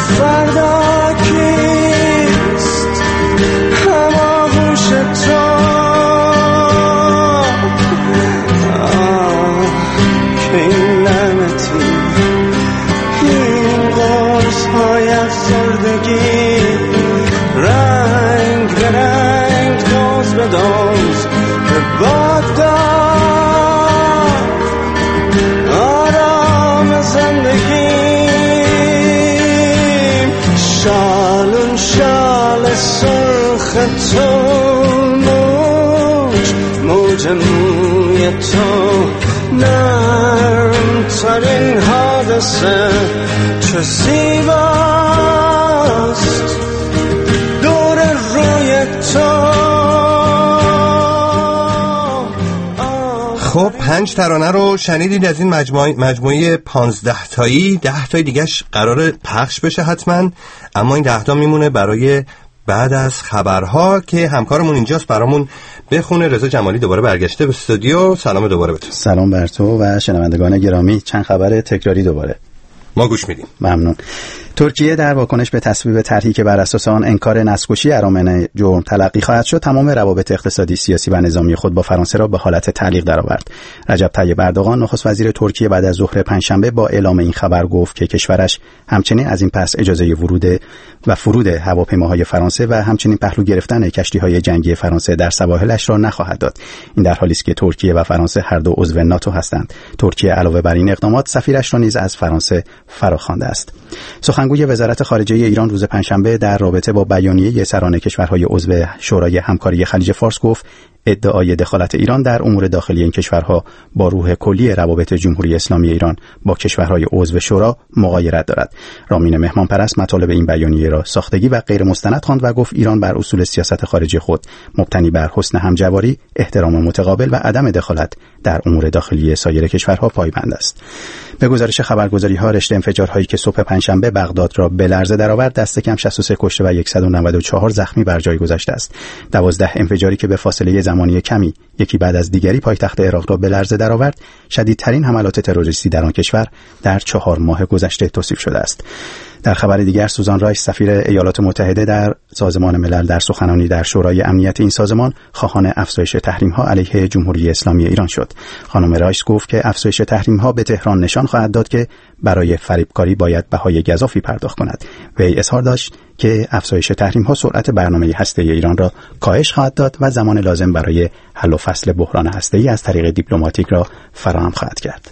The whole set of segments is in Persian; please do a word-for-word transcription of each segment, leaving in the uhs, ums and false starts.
فردا کیست هماغوش تو آه که این لعنتی این قرص های افسردگی رنگ به رنگ دوز به دوز به باد داد آرام زندگی شالون شال سرخ تو موج موج موی تو نرم ترین حادثه چه زیباست دور روی تو. خب پنج ترانه رو شنیدید از این مجموعه مجموعه پانزده تایی. ده تای دیگهش قراره پخش بشه حتما، اما این ده تا میمونه برای بعد از خبرها که همکارمون اینجاست برامون بخونه. رضا جمالی دوباره برگشته به استودیو. سلام دوباره به تو. سلام بر تو و شنوندگان گرامی. چند خبر تکراری دوباره ما گوش میدیم. ممنون. ترکیه در واکنش به تصویب طرحی که بر اساس آن انکار نسل‌کشی ارامن جرم تلقی خواهد شد، تمام روابط اقتصادی، سیاسی و نظامی خود با فرانسه را به حالت تعلیق درآورد. رجب طیب اردوغان نخست وزیر ترکیه بعد از ظهر پنجشنبه با اعلام این خبر گفت که کشورش همچنین از این پس اجازه ورود و فرود هواپیماهای فرانسه و همچنین پهلو گرفتن کشتی‌های جنگی فرانسه در سواحلش را نخواهد داد. این در حالی است که ترکیه و فرانسه هر دو عضو ناتو هستند. ترکیه علاوه بر این اقدامات سفیرش را نیز از فرانسه فراخوانده است. سخنگوی وزارت خارجه ایران روز پنجشنبه در رابطه با بیانیه سران کشورهای عضو شورای همکاری خلیج فارس گفت ادعای دخالت ایران در امور داخلی این کشورها با روح کلی روابط جمهوری اسلامی ایران با کشورهای عضو شورا مغایرت دارد. رامین مهمانپرست مطالب این بیانیه را ساختگی و غیر مستند خواند و گفت ایران بر اصول سیاست خارجی خود مبتنی بر حسن همجواری، احترام متقابل و عدم دخالت در امور داخلی سایر کشورها پایبند است. به گزارش خبرگزاری‌ها رشته انفجارهایی که صبح پنجشنبه بغداد را به لرزه درآورد دست کم شصت و سه کشته و صد و نود و چهار زخمی بر جای گذشته است. دوازده انفجاری که به فاصله زمانی کمی یکی بعد از دیگری پایتخت عراق را به لرزه درآورد، شدیدترین حملات تروریستی در آن کشور در چهار ماه گذشته توصیف شده است. در خبر دیگر سوزان رایس سفیر ایالات متحده در سازمان ملل در سخنرانی در شورای امنیت این سازمان خواهان افزایش تحریم‌ها علیه جمهوری اسلامی ایران شد. خانم رایس گفت که افزایش تحریم‌ها به تهران نشان خواهد داد که برای فریبکاری باید بهای گزافی پرداخت کند. وی اظهار داشت که افزایش تحریم‌ها سرعت برنامه هسته‌ای ایران را کاهش خواهد داد و زمان لازم برای حل و فصل بحران هسته‌ای از طریق دیپلماتیک را فراهم خواهد کرد.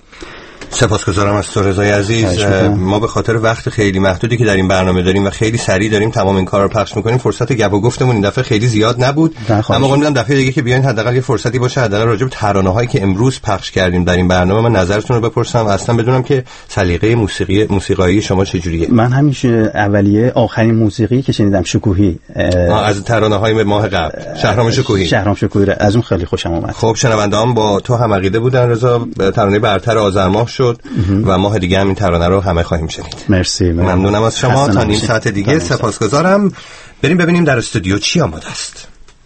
سپاسگزارم از تو رضای عزیز. ما به خاطر وقت خیلی محدودی که در این برنامه داریم و خیلی سریع داریم تمام این کارا رو پخش می‌کنیم، فرصت گپ و گفتمون این دفعه خیلی زیاد نبود، اما قول میدم دفعه دیگه که بیاین حداقل یه فرصتی باشه حداقل راجع به ترانه‌هایی که امروز پخش کردیم در این برنامه من نظرتون رو بپرسم، اصلا بدونم که سلیقه موسیقی موسیقایی شما چجوریه. من همیشه اولیه آخرین موسیقی که شنیدم شکوهی از ترانه‌های ماه قبل، شهرام شکوهی شهرام شکوهی از اون خیلی خوشم اومد. خب شنونده‌ام با تو هم عقیده بودن رضا. ترانه برتر آذر ماه شد و ماه دیگه هم این ترانه رو همه خواهیم شنید. مرسی. ممنونم از شما. تا نیم ساعت دیگه سپاسگزارم. بریم ببینیم در استودیو چی آماده است.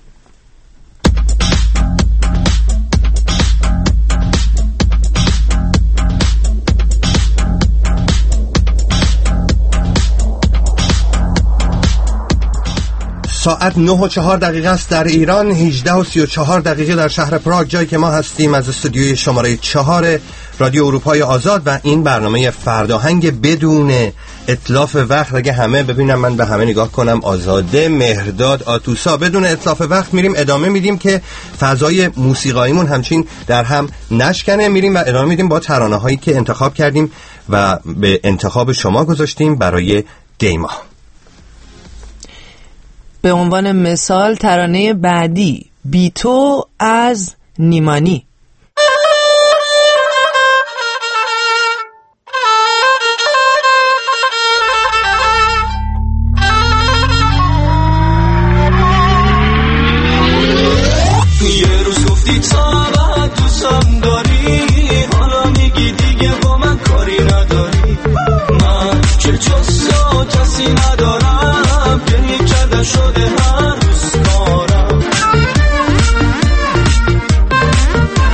ساعت نه و چهار دقیقه است در ایران، هجده و سی و چهار دقیقه در شهر پراگ، جایی که ما هستیم از استودیوی شماره چهار رادیو اروپای آزاد و این برنامه فرداهنگ بدون اتلاف وقت. اگه همه ببینم من به همه نگاه کنم، آزاده، مهرداد، آتوسا، بدون اتلاف وقت میریم ادامه میدیم که فضای موسیقاییمون همچین در هم نشکنه. میریم و ادامه میدیم با ترانه هایی که انتخاب کردیم و به انتخاب شما گذاشتیم برای دیما. به عنوان مثال ترانه بعدی بی تو از نیمانی. یه روز گفتی تا بعد دوستم داری، حالا میگی دیگه با من کاری نداری. من که جز تو کسی ندارم، گریه کردن شده هر روز کارم.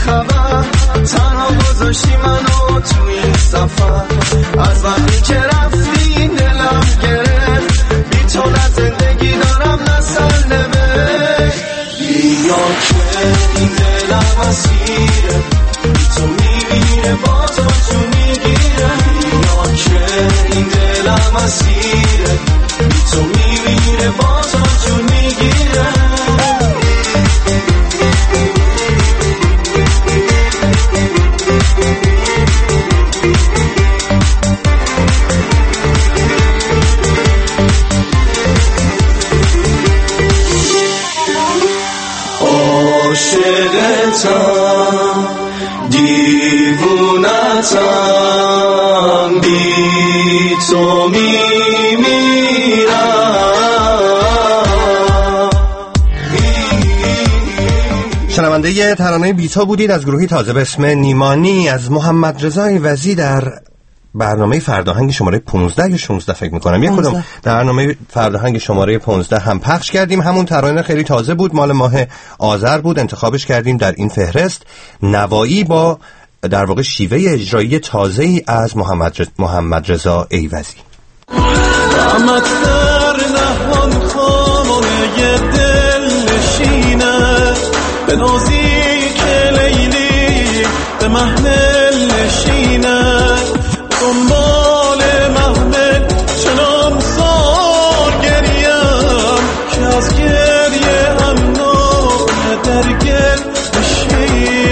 خبر تنها گذاشتی منو تو این سفر از وقتی که رفتی دلم گرفت بی تو نه زندگی دارم نه سرنوشت بیا که این دلم اسیره بی تو میمیره با تو تو میگیره بیا که این دلم اسیره بی تو میمیره با تو تو میگیره عاشقتم دیوونتم بی تو میمیرم. شنونده ترانه بی‌تو بودید از گروهی تازه به اسم نیمانی از محمد رضا ایوزی در برنامه فرداهنگ شماره پانزده یا شانزده فکر میکنم یک کدوم در برنامه فرداهنگ شماره پانزده هم پخش کردیم. همون ترانه خیلی تازه بود، مال ماه آذر بود، انتخابش کردیم در این فهرست. نوایی با در واقع شیوه اجرایی تازه‌ای از محمد رضا محمد رضا ایوزی. رحمت در نهان خانه دل نشینه به نازیک لیلی به محمل نشینه دنبال محمل چنان سال گریم که از گریه امنانه در گل نشینه.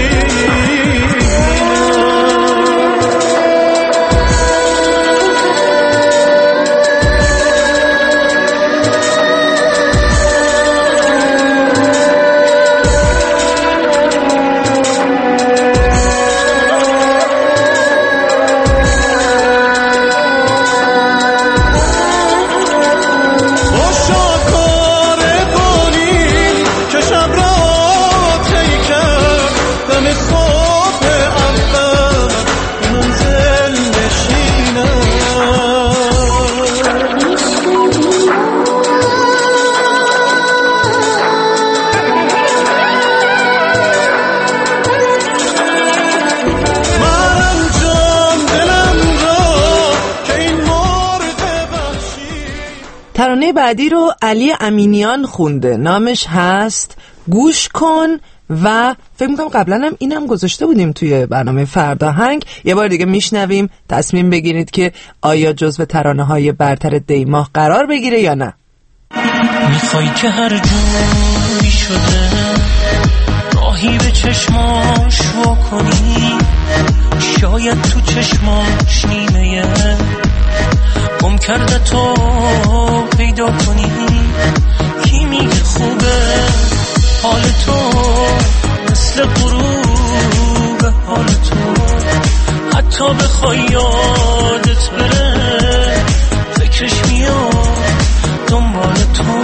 ترانه بعدی رو علی امینیان خونده، نامش هست گوش کن و فکر میکنم قبلا هم اینم گذاشته بودیم توی برنامه فرداهنگ. یه بار دیگه میشنویم، تصمیم بگیرید که آیا جزو ترانه های برتر دیماه قرار بگیره یا نه. میخوای که هر جوری شده راهی به چشماش واکنی، شاید تو چشماش نیمه گم کرده تو پیدا کنی. کی میگه خوبه حال تو مثل غروب حال تو، حتی بخوای یادت بره فکرش میاد دنبال تو.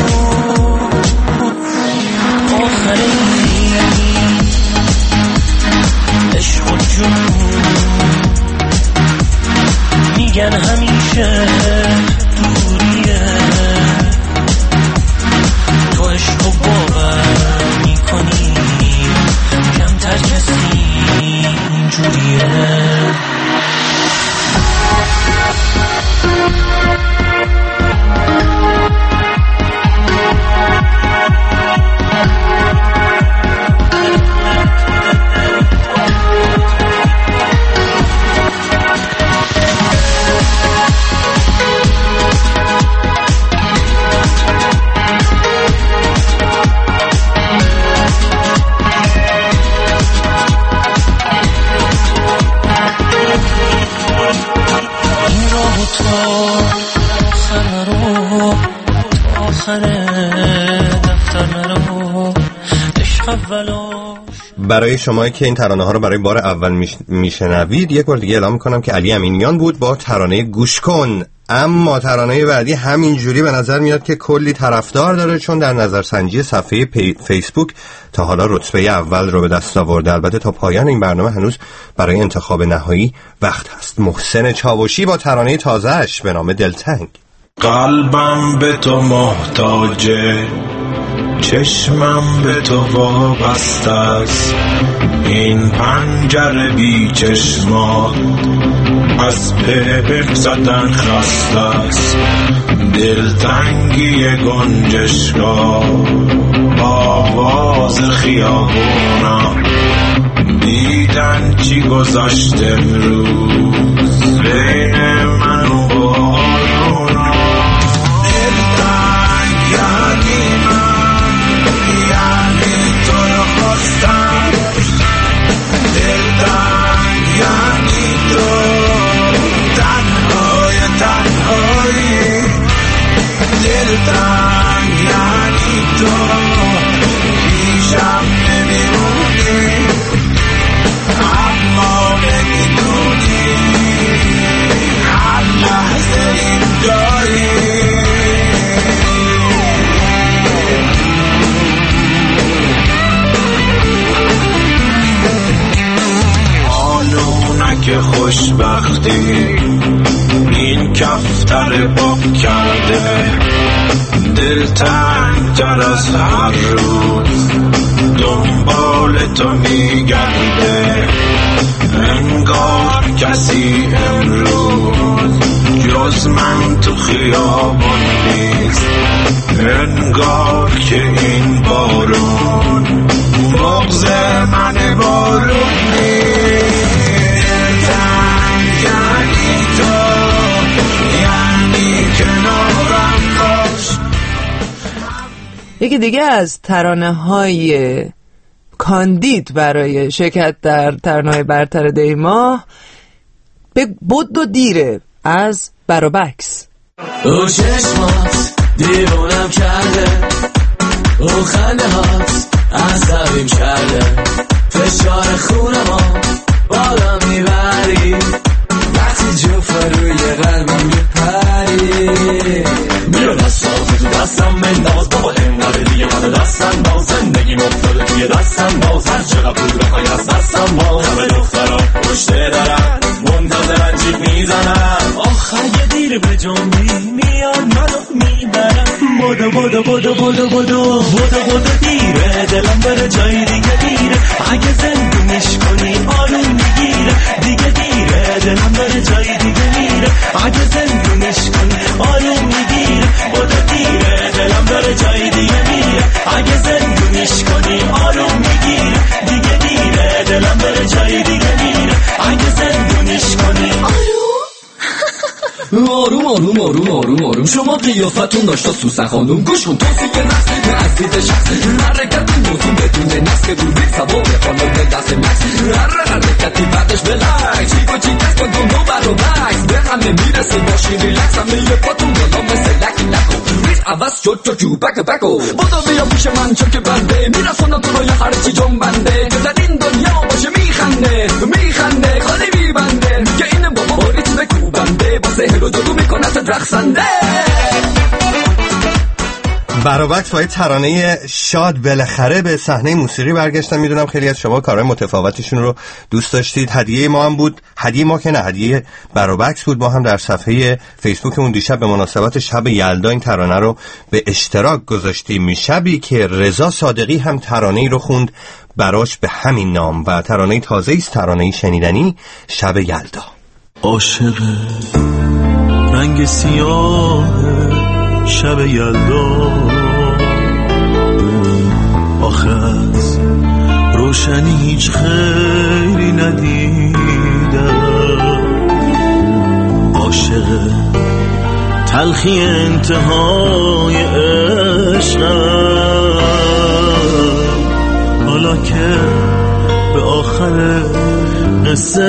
آخره عشق و جون میگن همیشه دوریه، تو عشق و باور میکنی کمتر کسی اینجوریه. برای شما که این ترانه ها رو برای بار اول میشنوید یک بار دیگه اعلام میکنم که علی امینیان بود با ترانه گوش کن. اما ترانه بعدی همینجوری به نظر میاد که کلی طرفدار داره، چون در نظرسنجی صفحه پی... فیسبوک تا حالا رتبه اول رو به دست آورده. البته تا پایان این برنامه هنوز برای انتخاب نهایی وقت هست. محسن چاوشی با ترانه تازه‌اش به نام دلتنگ. قلبم به تو محتاجه، چشمم به تو وابسته است، این پنجره بی چشمات از پهر زدن خسته است. دلتنگی گنجشگاه، آواز خیابونا، دیدن چی گذشت امروز بین من و بارونا. دلتنگ یعنی من، یعنی تو رو خواستم. دلتنگ یعنی تو، تنهای تنهایی. دلتنگ یعنی تو، پیشم نمیمونی اما نمیدونی هر لحظه اینجایی. آنونه خوشبختی این کفتر باب کرده، دلتنگ تر از هر روز دنبال تو میگرده. انگار کسی امروز جز من تو خیابان نیست، انگار که این بارون بغض من بارون نیست. دلتنگ یعنی تو، یعنی کنارم باش. یکی دیگه از ترانه های کاندید برای شرکت در ترانه‌های برتر دی ماه به بود و دیره از برابکس. او چشمات دیوانم کرده، او خنده هات عصبیم کرده، فشار خونما بالا میبری وقتی جفت روی قلبم میپری. میرو دستات تو دستم بنداز بابا، انقدر دیگه من دستم باز، زندگی مفتاده توی دستم باز، هر چقدر پول بخوای از دستم باز. همه دخترها پشت درن منتظرن جیب میزنن، آخر یه دیر به جنبی میاد منو میبرن. بودو بودو بودو بودو بودو بودو بودو دیره، دلم بره جای دیگه دیره، اگه زندونش کنی آروم میگیره. دیگه دیره دلم بره جای دیگه میره، اگه زندونش کنی آروم میگیره. بودو دیره دلم بره جای دیگه میره، اگه زندونش کنی آروم میگیره. دیگه دیره دلم بره جای دیگه میره، اگه زندونش کنی آروم. آروم آروم آروم آروم آروم شما قیافتون داشتا سوسن خانوم. گوش کن توصیه نسلی به اسید شخصی، حرکت موضوع بدون نسک دوربین سوار خانم دست مکس. هر حرکتی بعدش بلکس چیک و چیک دست کن دو بر و بکس، به همه میرسی باشی ریلکس. همه یه پاتون بالا مثل لکی نکن، ریز عوض شد تو جو بک بکو. بودو بیا پیش من چون که بنده میرسونم تو رو یه هرچی جنبنده، که در این دنیا باشه میخنده میخنده خالی میبنده، که این بابا ریتم کوبنده با سهر و جادو میکنه تا رقصنده. برابکس با ترانه شاد بالاخره به صحنه موسیقی برگشتن. میدونم خیلی از شما کارهای متفاوتشون رو دوست داشتید. هدیه ما هم بود، هدیه ما که نه، هدیه برابکس بود. ما هم در صفحه فیسبوکمون دیشب به مناسبت شب یلدا این ترانه رو به اشتراک گذاشتیم. شبی که رضا صادقی هم ترانه‌ای رو خوند براش به همین نام و ترانه تازه‌ای است، ترانه شنیدنی، شب یلدا. عاشق رنگ سیاه شب یلدا، آخه از روشنی هیچ خیری ندیدم. عاشق تلخی انتهای عشقم، حالا که به آخر قصه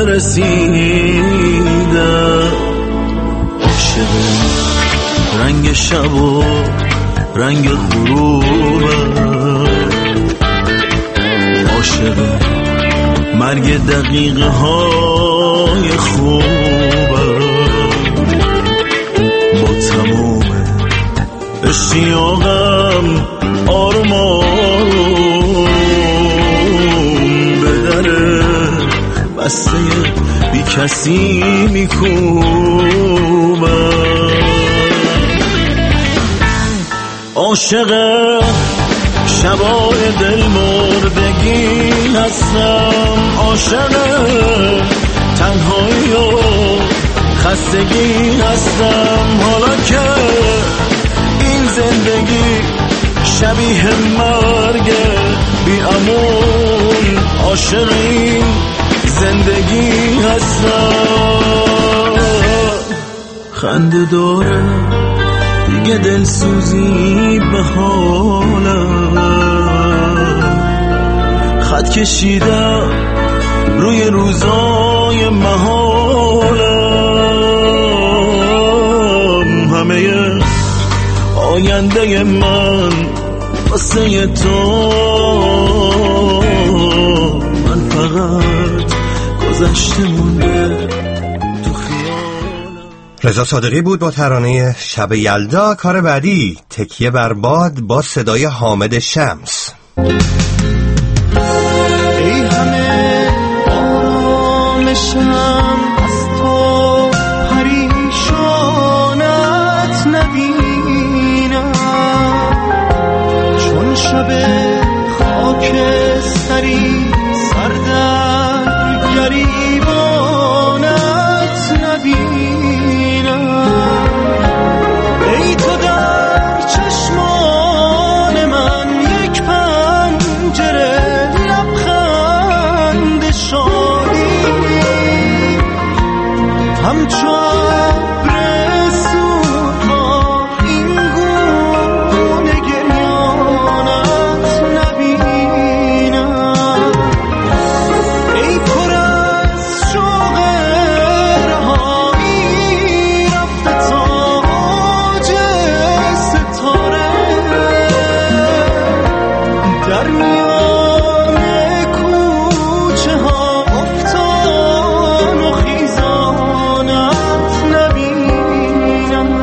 رسیدم. عاشق رنگ شب و رنگ غروبم، عاشق مرگ دقیقه های خوبم. با تمام اشتیاقم آروم آروم به در بسته بی کسی میکوبم. عاشق شبای دل مردگی هستم، عاشق تنهایی و خستگی هستم. حالا که این زندگی شبیه مرگ بی امون، عاشق این زندگی هستم. خنده داره دیگه دلسوزی به حالم، خط کشیدم روی روزای محالم. همه آینده من واسه تو، من فقط گذشته مونده تو خیالم. رضا صادقی بود با ترانه شب یلدا. کار بعدی تکیه بر باد با صدای حامد شمس. ای همه آرامشم از تو، پریشانت نبینم، چون شب خاک سری سردر گریبانت نبینم. ای تو در چشمان من یک پنجره لبخند شادی، همچون ابر سوزها این گونه گریانت نبینم. ای پر از شوق رهایی رفته تا اوج ستاره، در میان کوچه ها افتان و خیزانت نبینم.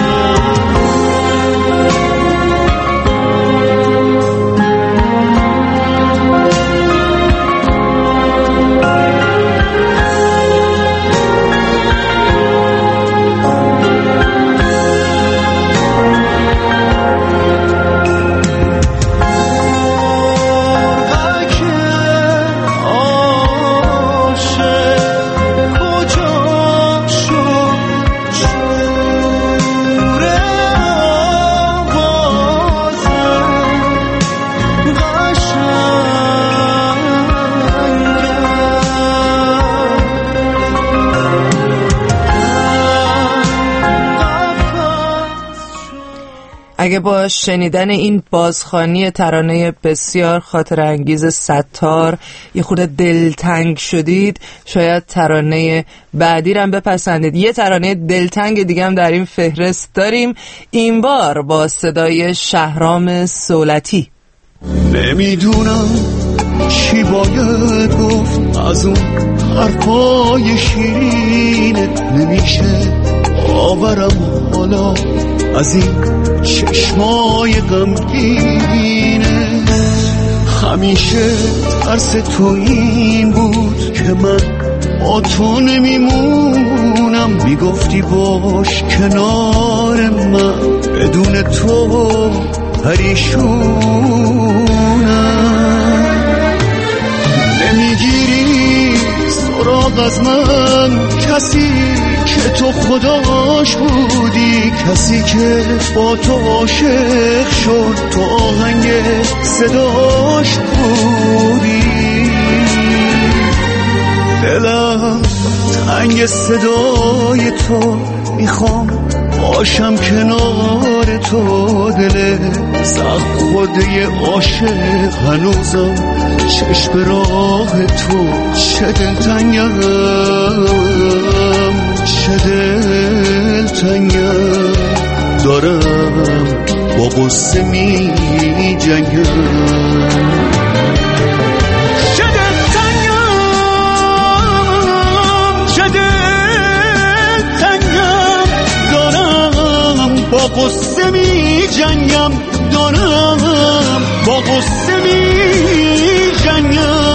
اگه با شنیدن این بازخوانی ترانه بسیار خاطر انگیز ستار یه خورده دلتنگ شدید، شاید ترانه بعدی رو هم بپسندید. یه ترانه دلتنگ دیگه هم در این فهرست داریم، این بار با صدای شهرام صولتی. نمیدونم چی باید گفت از اون حرفای شیرینت، نمیشه آورم حالا از این چشمای غمگینه. همیشه ترس تو این بود که من با تو نمیمونم، میگفتی باش کنار من، بدون تو پریشونم. نمیگیری سراغ از من کسی که تو خداش بودی، کسی که با تو عاشق شد، تو آهنگ صداش بودی. دلم تنگ صدای تو، میخوام باشم کنار تو. دل سخت خوده عاشق هنوزم چشم راه تو. چه دلتنگم، چه دلتنگم، دارم با قصه می جنگم. چه دلتنگم، چه دلتنگم، دارم با قصه می جنگم، دارم با قصه می جنگم.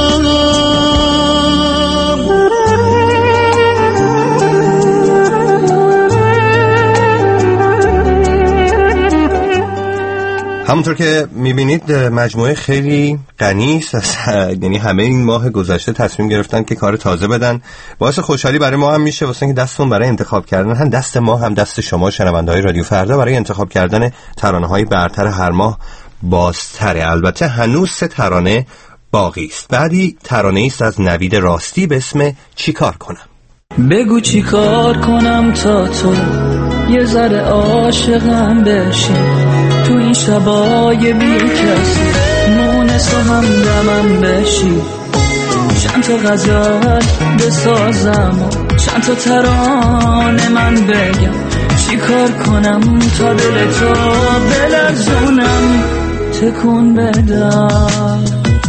همونطور که میبینید مجموعه خیلی غنی است، یعنی همه این ماه گذشته تصمیم گرفتن که کار تازه بدن. باعث خوشحالی برای ما هم میشه واسه اینکه دستون برای انتخاب کردن، هم دست ما هم دست شما شنونده‌های رادیو فردا، برای انتخاب کردن ترانه‌های برتر هر ماه بازتره. البته هنوز سه ترانه باقی است. بعدی ترانه است از نوید راستی به اسم چیکار کنم. بگو چی کار کنم تا تو یه ذره عاشقم بشی، تو این شبای بی کسی مونس و همدمم بشی، چند تا غزل بسازم و چند تا ترانه من بگم، چی کار کنم تا دل تو بلرزونم تکون بدم.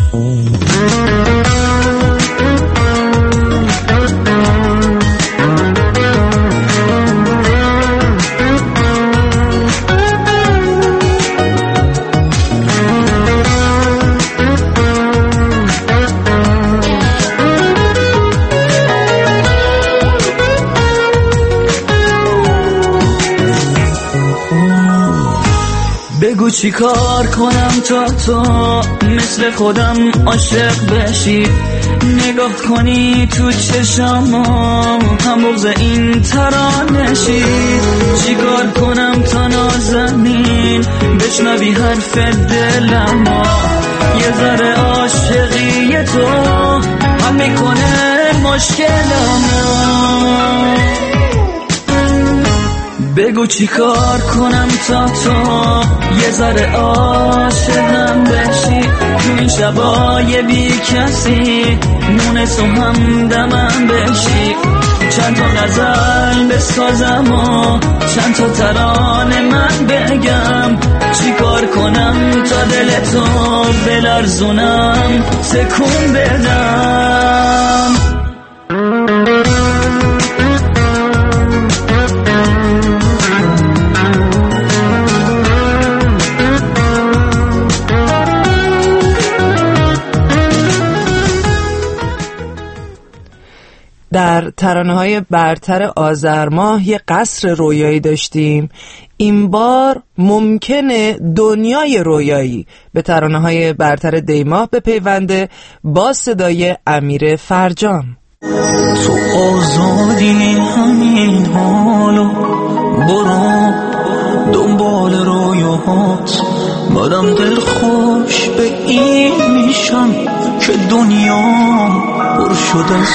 بگو چی کار کنم تا تو مثل خودم عاشق بشی، نگاه کنی تو چشامم هم بغض این ترانشی، چی کار کنم تا نازنین بشنوی حرف دلم، یه ذره عاشقی تو حل میکنه مشکلم. بگو چی کار کنم تا تو یه ذره عاشقم بشی، تو این شبای بی کسی مونس و همدمم بشی، چند تا غزل بسازم و چند تا ترانه من بگم، چی کار کنم تا دل تو بلرزونم تکون بدم. در ترانه‌های برتر آذر ماه یه قصر رویایی داشتیم. این بار ممکنه دنیای رویایی به ترانه‌های برتر دیماه بپیونده با صدای امیر فرجام. تو آزادی همین حالو برو دنبال رویاهات، منم دل خوش به این میشم که دنیام پر شد از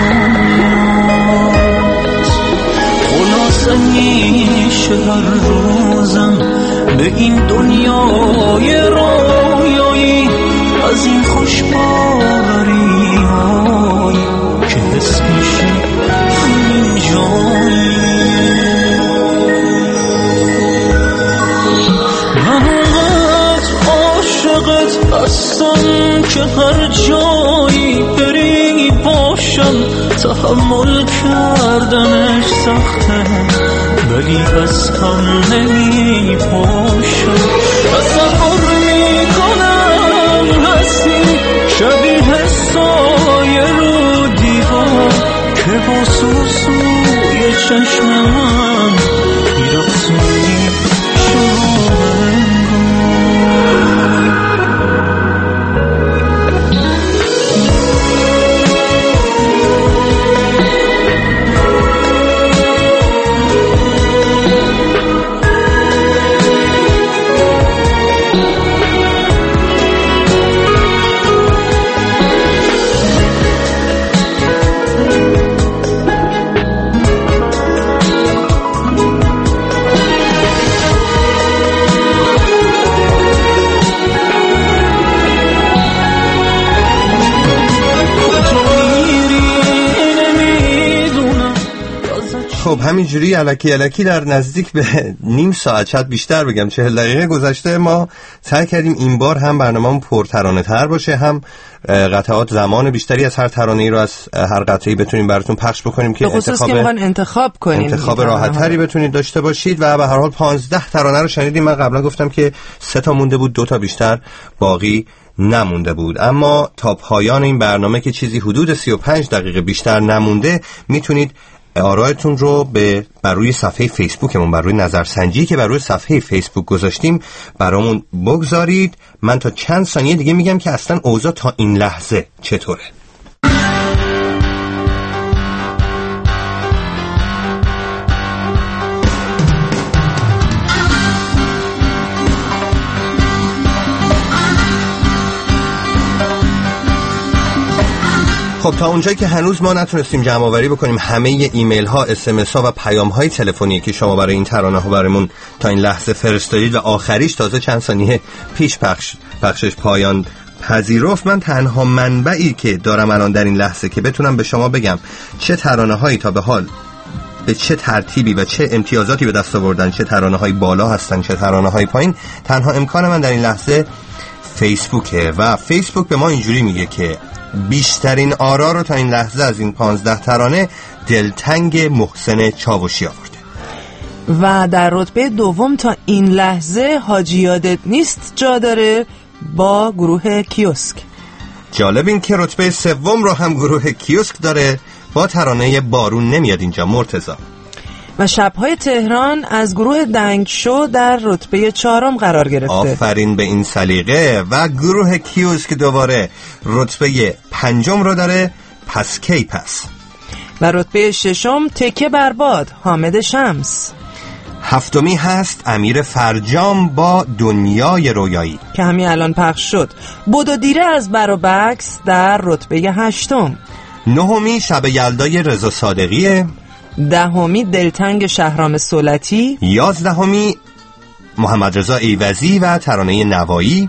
دنیاست، خلاصه میشه هر روزم به این دنیای رویایی از این خوشباری های که حس میشه همین جایی. من اونقدر عاشقت هستم که هر جایی بری باشم، تحمل کردنش سخته ولی از هم نمی پاشم، تصور میکنم هستی شبیه سایه رو دیوار که با سوسوی چشم من میرقصونی خب همینجوری الکی الکی در نزدیک به نیم ساعت، شاید بیشتر بگم چهل دقیقه گذشته، ما سعی کردیم این بار هم برنامه‌مون پرترانه تر باشه، هم قطعات زمان بیشتری از هر ترانه‌ای رو از هر قطعه‌ای بتونیم براتون پخش بکنیم که انتخاب که انتخاب کنیم انتخاب راحت‌تری بتونید داشته باشید. و به هر حال پانزده ترانه رو شنیدیم. من قبلا گفتم که سه تا مونده بود، دو تا بیشتر باقی نمونده بود، اما تا پایان این برنامه که چیزی حدود سی و پنج دقیقه بیشتر نمونده میتونید آرایتون رو به بر روی صفحه فیسبوکمون، بر روی نظرسنجی که بر روی صفحه فیسبوک گذاشتیم برامون بگذارید. من تا چند ثانیه دیگه میگم که اصلا اوضاع تا این لحظه چطوره. خب تا اونجایی که هنوز ما نتونستیم جمع آوری بکنیم همه ایمیل ها، اس ام اس ها و پیام های تلفنی که شما برای این ترانه ها برامون تا این لحظه فرستادید و آخریش تازه چند ثانیه پیش پخش پخشش پایان پذیرفت، من تنها منبعی که دارم الان در این لحظه که بتونم به شما بگم چه ترانه هایی تا به حال به چه ترتیبی و چه امتیازاتی به دست آوردن، چه ترانه های بالا هستن چه ترانه های پایین، تنها امکان من در این لحظه فیسبوکه و فیسبوک به ما اینجوری میگه که بیشترین آرا رو تا این لحظه از این پانزده ترانه دلتنگ محسن چاوشی آورده و در رتبه دوم تا این لحظه حاجی یادت نیست جا داره با گروه کیوسک. جالب این که رتبه سوم رو هم گروه کیوسک داره با ترانه بارون نمیاد اینجا مرتضی. و شبهای تهران از گروه دنگشو در رتبه چهارم قرار گرفته. آفرین به این سلیقه. و گروه کیوسک دوباره رتبه پنجم رو داره، پس کی پس. و رتبه ششم تکه برباد، حامد شمس. هفتمی هست امیر فرجام با دنیای رویایی که همین الان پخش شد. بدو دیره از بر و بکس در رتبه هشتم. نهمی شب یلدای رضا صادقیه. دهمی دلتنگ شهرام سولتی. یازدهمی محمد رضا ایوزی و ترانه نوایی.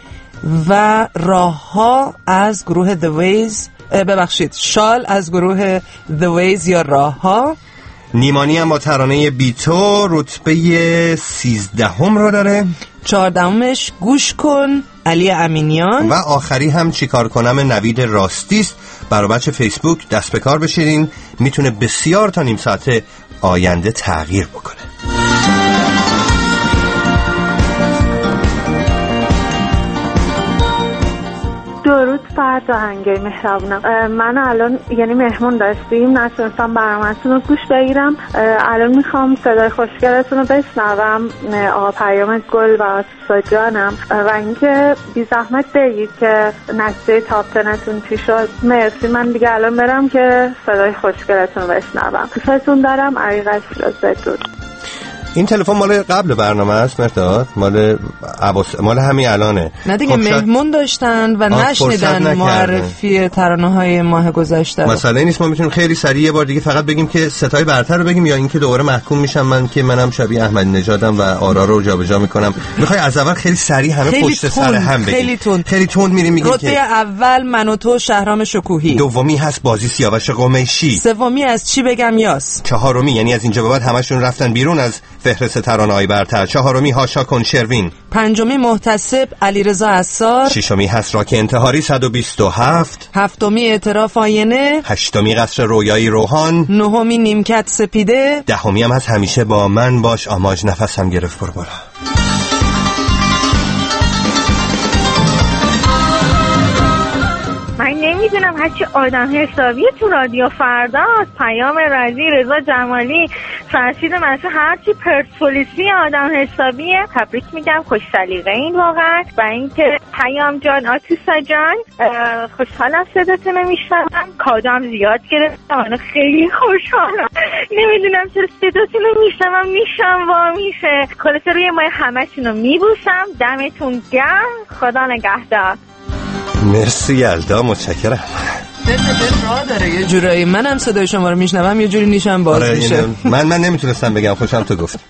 و راهها از گروه The Ways، ببخشید شال از گروه The Ways یا راهها. نیمانی هم با ترانه بیتو رتبه سیزدهم رو داره. چهاردهمش گوش کن علی امینیان. و آخری هم چیکار کنم نوید راستیست. برای بچه فیسبوک دست به کار بشیرین، میتونه بسیار تا نیم ساعت آینده تغییر بکنه. درود فردا هنگای مهربونم. من الان یعنی مهمون داشتیم نتونستم برنامه‌تون رو گوش بگیرم. الان میخوام صدای خوشگلتون رو بشنوم، آقا پیام گل و آتیسا جانم، و اینکه بی زحمت بگید که نتیجه تاپ تنتون چی شد. مرسی. من دیگه الان برم که صدای خوشگلتون رو بشنوم. دوستتون دارم. علیقه شیراز. بدرود. این تلفن مال قبل برنامه است مرداد، مال عباس، مال همین الانه. نه دیگه مهمون داشتن و نشنیدن معرفی ترانه‌های ماه گذشته. مسئله نیست، ما میتونیم خیلی سریع یه بار دیگه فقط بگیم که ستای برتر رو بگیم یا اینکه دوباره محکوم میشم من که منم شبیه احمدی نژادم و آرا رو جابجا میکنم. میخوای از اول خیلی سریع همه پشت سر هم بگیم؟ خیلی تند خیلی تند میریم میگیم رتبه اول من و تو شهرام شکوهی. دومی هست بازی سیاوش قمیشی. سومی از چی بگم یاس. چهارمی یعنی از اینجا به بعد همشون رفتن بیرون از فهرست ترانه‌های برتر. چهارمی هاشا کن شروین. پنجمی محتسب علیرضا عصار. ششمی حسراک انتحاری صد و بیست و هفت. هفتمی اعتراف آینه. هشتمی قصر رویایی روحان. نهمی نیمکت سپیده. دهمی هم از همیشه با من باش آماج نفسم گرفت برو بالا. من نمیدونم هرچی آدم حسابیه تو رادیو فرداست. پیام رضی، رضا جمالی، فرشید مسعود، هرچی پرسپولیسی آدم حسابیه. تبریک میگم، خوش سلیقه این واقعا. و اینکه پیام جان، آتیسا جان، خوشحالم صداتون رو میشنوم. کادم زیاد گرفتم، من خیلی خوشحالم. نمیدونم چرا صداتون رو میشنوم میشم وا میشه. خلاصه روی مای همه‌تون رو میبوسم. دمتون گرم. خدا نگهدار. مرسی یلدا، متشکرم. دل به دل راه داره یه جورایی. منم صدای شما رو میشنوم یه جوری نیشم باز آره میشه. من من نمیتونستم بگم، خوشم تو گفت.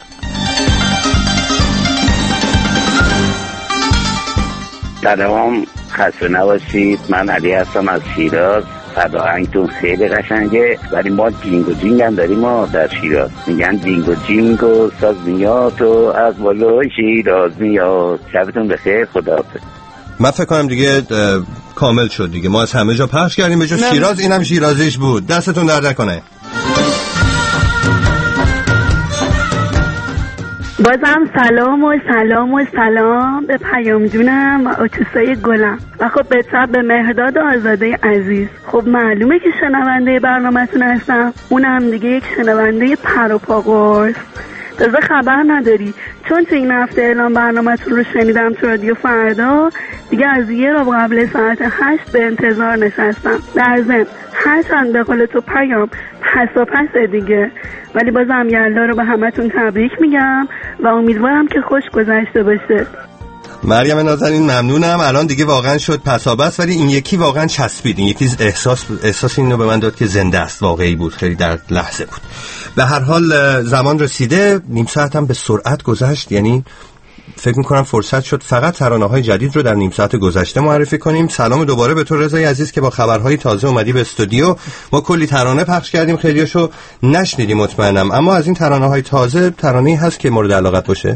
سلام، خسته نباشید. من علی هستم از شیراز. فرهنگتون خیلی قشنگه، ولی ما جینگ و جینگ هم داریم ما در شیراز. میگن جینگ و جینگ و ساز میاد و از بالای شیراز میاد. شبتون بخیر، خداحافظ. من فکر کنم دیگه کامل شد دیگه، ما از همه جا پخش کردیم به جز شیراز. اینم شیرازیش بود. دستتون درد نکنه. بازم سلام و سلام و سلام به پیام جونم و اتوسای گلم و خب به تب به مهرداد آزاده عزیز. خب معلومه که شنونده برنامه‌تون هستم، اونم دیگه یک شنونده پر و پا قرص. تازه خبر نداری چون تو این هفته اعلام برنامه‌تون رو شنیدم تو رادیو فردا، دیگه از یه رو قبل ساعت هشت به انتظار نشستم. در ضمن هرچند به قول تو پیام پس و پس دیگه، ولی بازم یلدا رو به همتون تبریک میگم و امیدوارم که خوش گذشته باشه. مریم نازنین ممنونم. الان دیگه واقعا شد پسابست، ولی این یکی واقعا چسبید. این یکی احساس احساس اینو به من داد که زنده است، واقعی بود، خیلی در لحظه بود. به هر حال زمان رسیده، نیم ساعت هم به سرعت گذشت. یعنی فکر میکنم فرصت شد فقط ترانه‌های جدید رو در نیم ساعت گذشته معرفی کنیم. سلام دوباره به تو رضای عزیز که با خبرهای تازه اومدی به استودیو. ما کلی ترانه پخش کردیم، خیلیاشو نشنیدیم مطمئنم، اما از این ترانه‌های تازه ترانه‌ای هست که مورد علاقت باشه؟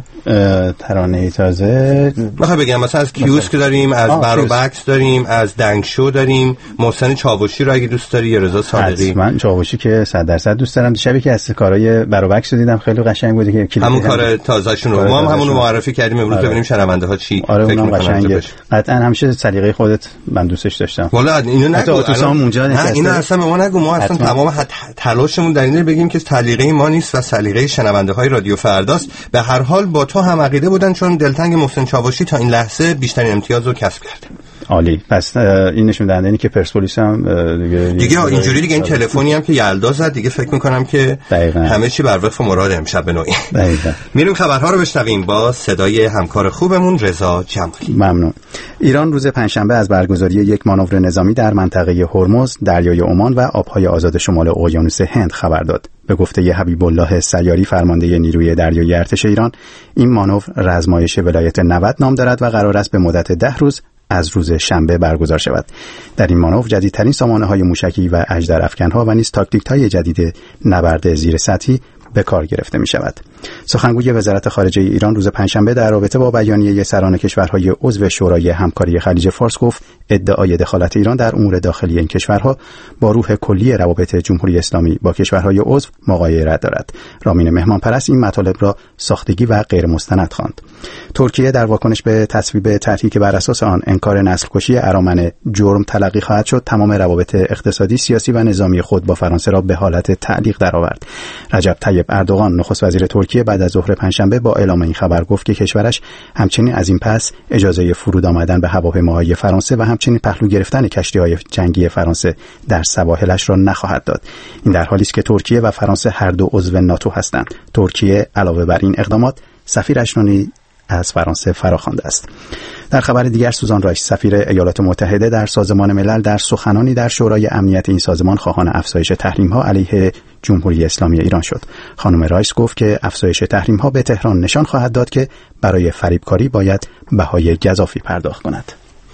ترانه تازه میخوام بگم مثلا از کیوسک داریم، از بروبکس داریم، از دنگشو داریم، محسن چاوشی رو اگه دوست داری، یا رضا صادقی. من چاوشی که صد درصد دوست دارم. دیشبی که از کارهای بروبکس دیدم خیلی قشنگ بود که همون کار تازه‌شون رو ما هم همون رو معرفی کردیم امروز. آره. ببینیم شنونده ها چی آره فکر می‌کنن. قطعا همیشه سلیقه خودت من دوستش داشتم. والا اینو نگو، اتوسام اونجا نه اینو اصلا به ما نگو. ما اصلا تمام تلاشمون در اینه بگیم که سلیقه ما نیست و سلیقه شنونده های رادیو فرداست. به هر حال با تو هم عقیده بودن، چون دلتنگ محسن چاوشی تا این لحظه بیشترین امتیاز رو کسب کرده. عالی. پس این نشون دهنده اینه که پرسپولیس هم دیگه دیگه اینجوری دیگه این تلفنی هم که یلدا زد دیگه فکر می‌کنم که دقیقاً همه چی بر وفق مراد امشب به نوعی. دقیقاً. میریم خبرها رو بشنویم با صدای همکار خوبمون رضا جمالی. ممنون. ایران روز پنجشنبه از برگزاری یک مانور نظامی در منطقه هرمز، دریای عمان و آب‌های آزاد شمال اقیانوس هند خبر داد. به گفته حبیب الله سیاری فرمانده نیروی دریایی ارتش ایران، این مانور رزمایش ولایت نود نام دارد و قرار است به مدت ده روز از روز شنبه برگزار شود. در این مانور جدیدترین سامانه‌های موشکی و اژدرافکن‌ها و نیز تاکتیک‌های جدید نبرد زیر سطحی به کار گرفته می شود. سخنگوی وزارت خارجه ایران روز پنجشنبه در رابطه با بیانیه سران کشورهای عضو شورای همکاری خلیج فارس گفت ادعای دخالت ایران در امور داخلی این کشورها با روح کلی روابط جمهوری اسلامی با کشورهای عضو مغایرت دارد. رامین مهمانپرست این مطالب را ساختگی و غیر مستند خواند. ترکیه در واکنش به تصویب طرحی که بر اساس آن انکار نسل‌کشی ارامن جرم تلقی خواهد شد، تمام روابط اقتصادی، سیاسی و نظامی خود با فرانسه را به حالت تعلیق درآورد. رجب طیب اردوغان نخست وزیر ترکیه بعد از ظهر پنجشنبه با اعلام این خبر گفت که کشورش همچنین از این پس اجازه فرود آمدن به هواپیماهای فرانسه و همچنین پهلو گرفتن کشتی‌های جنگی فرانسه در سواحلش را نخواهد داد. این در حالی است که ترکیه و فرانسه هر دو عضو ناتو هستند. ترکیه علاوه بر این اقدامات سفیرش را از فرانسه فراخوانده است. در خبر دیگر سوزان رایس سفیر ایالات متحده در سازمان ملل در سخنانی در شورای امنیت این سازمان خواهان افزایش تحریم‌ها علیه جمهوری اسلامی ایران شد. خانم رایس گفت که افزایش تحریم‌ها به تهران نشان خواهد داد که برای فریبکاری باید بهای گزافی پرداخت کند.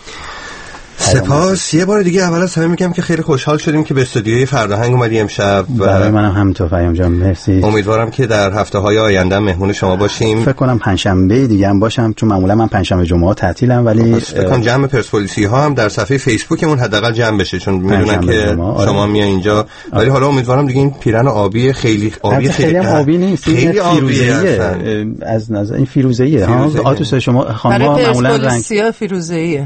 سپاس. یه بار دیگه اول از همه میگم که خیلی خوشحال شدیم که به استودیوی فرداهنگ اومدی امشب. برای منم همینطور پیام جان، مرسی. امیدوارم که در هفته‌های آینده مهمون شما باشیم. فکر کنم پنجشنبه دیگه هم باشم، چون معمولا من پنجشنبه جمعه تعطیلم، ولی فکر کنم جمع پرسپولیسی ها هم در صفحه فیسبوکمون حداقل جمع بشه، چون میدونن که جمعه. شما میای اینجا. ولی حالا امیدوارم دیگه این پیرن آبی خیلی آبی خیلی آبی نیست، خیلی فیروزه‌ایه. از نظر این فیروزه‌ایه ها. آتوس شما خانم‌ها معمولا رنگ فیروزه‌ایه.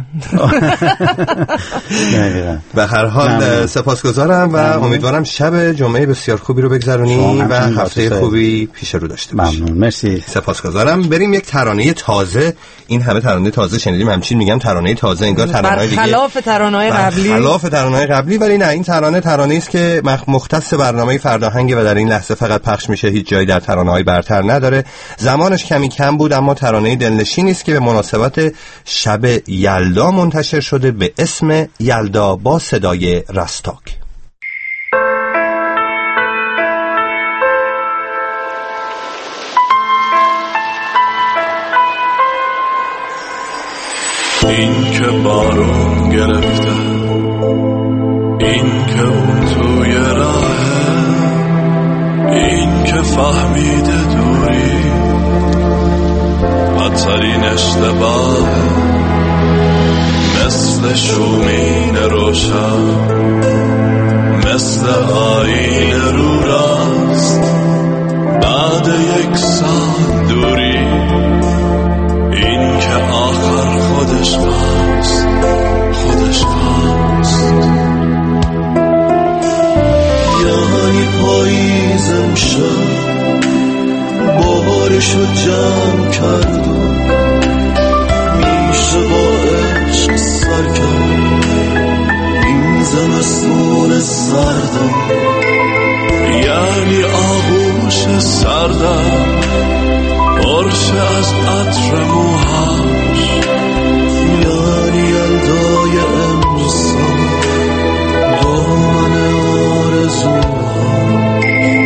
به هر حال سپاسگزارم و امیدوارم شب جمعه بسیار خوبی رو بگذرونیم و هفته خوبی پیش رو داشته باشیم. ممنون، مرسی. سپاسگزارم. بریم یک ترانه تازه. این همه ترانه تازه شنیدیم، همچین میگم ترانه تازه انگار ترانه‌های دیگه خلاف ترانه‌های قبلی خلاف ترانه‌های قبلی ولی نه، این ترانه ترانه‌ای است که مختص برنامه فرداهنگ و در این لحظه فقط پخش میشه، هیچ جایی در ترانه‌های برتر نداره. زمانش کمی کم بود، اما ترانه دلنشینی است که به مناسبت شب یلدا منتشر شده به اسم یلدا با صدای رستاک. این که بارون گرفته، این که اون توی راهه، این که فهمیده دوری بدترین اشتباهه، مثل شومین روشن، مثل آیین رو راست، بعد یک سال دوری پاییز امشب بارشو جمع کرد و میشه با عشق سر کرد این زمستون سردم، یعنی آغوش سردم پرشه از عطر موهاش، یعنی اندای امسال دامن آرزوها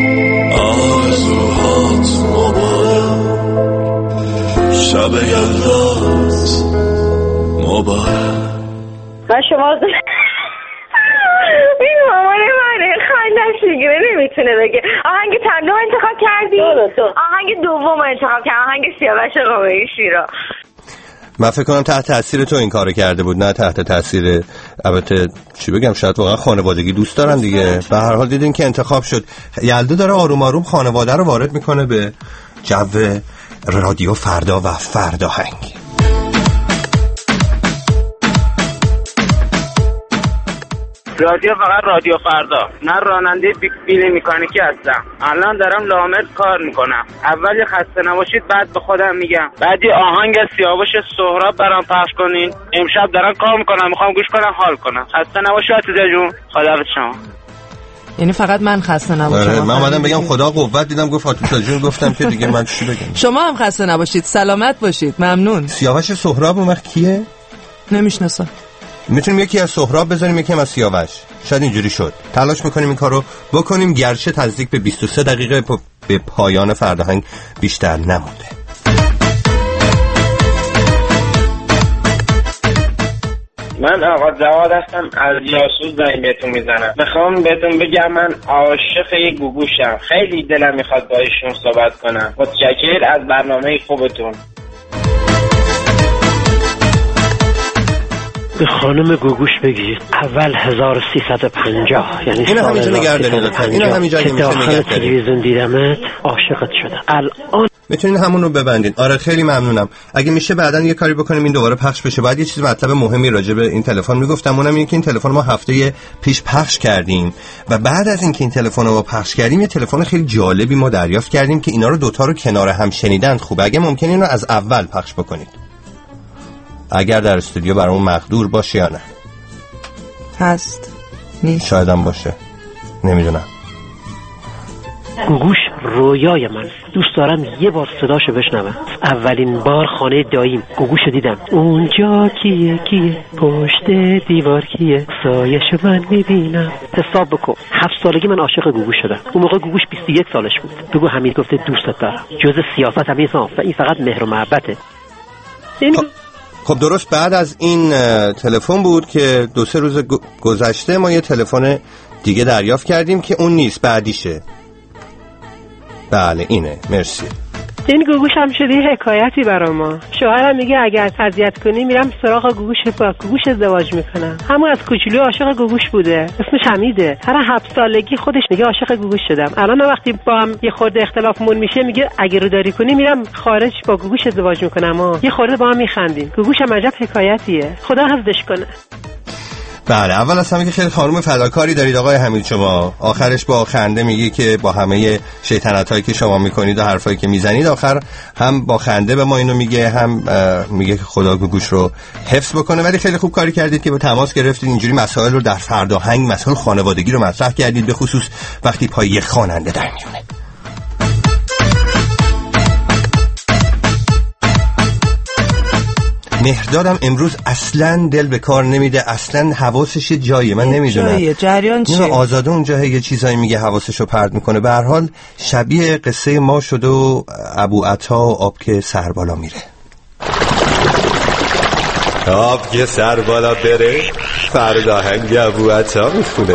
آرزوهات مبارک، شب یلدات مبارک. و شما این مامان منه خندش میگیره نمیتونه بگه. آهنگ چندم انتخاب کردی؟ آهنگ دوم انتخاب کردم، آهنگ سیاوش قمری شیرا. من فکر کنم تحت تاثیر تو این کارو کرده بود، نه تحت تاثیر، البته چی بگم، شاید واقعا خانوادگی دوست دارن دیگه. به هر حال دیدین که انتخاب شد. یلدا داره آروم آروم خانواده رو وارد میکنه به جو رادیو فردا و فرداهنگ. رادیو فقط رادیو فردا، نه راننده بیل مکانیکی هستم. الان دارم لامد کار میکنم. اول یه خسته نباشید، بعد به خودم میگم. بعد یه آهنگ سیاوش سهراب برام پخش کنین. امشب دارم کار میکنم، میخوام گوش کنم حال کنم. خسته نباشید عزیزا جون. خداحافظ شما. یعنی فقط من خسته نباشم؟ من اومدم بگم خدا قوت، دیدم گفت فاطمه جون، گفتم که دیگه من چی بگم. شما هم خسته نباشید، سلامت باشید. ممنون. سیاوش سهراب اون وقت کیه؟ نمیشناسم. میتونیم یکی از سهراب بذاریم، یکی از سیاوش. شاید اینجوری شد. تلاش میکنیم این کارو بکنیم، گرچه نزدیک به بیست و سه دقیقه به پایان فرداهنگ بیشتر نمونده. من آقا جواد هستم، از یاسوس زنگ بهتون میزنم. میخوام بهتون بگم من عاشق یک گوگوشم، خیلی دلم میخواد با ایشون صحبت کنم. متشکر از برنامه خوبتون. به خانم گوگوش بگید اول هزار و سیصد و پنجاه، یعنی اینو همینجا نگردنید لطفا. اینو همینجا که داخل تلویزیون دیدمت عاشقت شده. الان میتونین همون رو ببندین. آره خیلی ممنونم. اگه میشه بعداً یه کاری بکنیم این دوباره پخش بشه. بعد یه چیز مطلب مهمی راجع به این تلفن میگفتم، اونم اینه که این تلفن ما هفته پیش پخش کردیم و بعد از اینکه این تلفن رو پخش کردیم یه تلفن خیلی جالبی ما دریافت کردیم که اینا رو دوتا رو کنار هم شنیدن. خوبه اگه ممکنه اینو از اول پخش بکنید، اگر در استودیو برامون مقدور باشه یا نه. هست نیست، شاید هم باشه، نمیدونم. گوگوش رویای من، دوست دارم یه بار صداشو بشنوم. اولین بار خانه داییم گوگوشو دیدم. اونجا کیه کیه پشت دیوار کیه سایه‌شو من میبینم. حساب بکن هفت سالگی من عاشق گوگوش شدم. اون موقع گوگوش بیست و یک سالش بود. بگو حمید گفته دوستت دارم. جز سیاست هم این فقط مهر و محبته. این خب درست بعد از این تلفن بود که دو سه روز گذشته ما یه تلفن دیگه دریافت کردیم که اون نیست، بعدیشه. بله اینه. مرسی. این گوگوش هم شده حکایتی برا ما. شوهرم میگه اگر اذیت کنی میرم سراغ گوگوش، با گوگوش ازدواج میکنم. همون از کوچولو عاشق گوگوش بوده، اسمش حمیده. هر هفت سالگی خودش میگه عاشق گوگوش شدم. الان وقتی با هم یه خورده اختلافمون میشه میگه اگه رو داری کنی میرم خارج با گوگوش ازدواج میکنم. ها یه خورده با هم میخندیم. گوگوش هم عجب حکایتیه، خدا حفظش کنه. بله اول از همه که خیلی خانم فداکاری دارید آقای حمید شما. آخرش با خنده میگی که با همه شیطنتایی که شما میکنید و حرفایی که میزنید آخر هم با خنده به ما اینو میگه، هم میگه که خدا گوگوش رو حفظ بکنه. ولی خیلی خوب کاری کردید که با تماس گرفتید اینجوری مسائل رو در فرداهنگ، مسائل خانوادگی رو مطرح کردید، به خصوص وقتی پای یک خواننده در میونه. مهردادم امروز اصلا دل به کار نمیده، اصلا حواسش جایه. من نمیدونم جایه جریان چیه. آزاده اونجا یه چیزایی میگه حواسشو پرت میکنه. به هر حال شبیه قصه ما شده و ابو عطا و آب که سر بالا میره. آب که سر بالا بره فرداهنگ ابو عطا میخونه.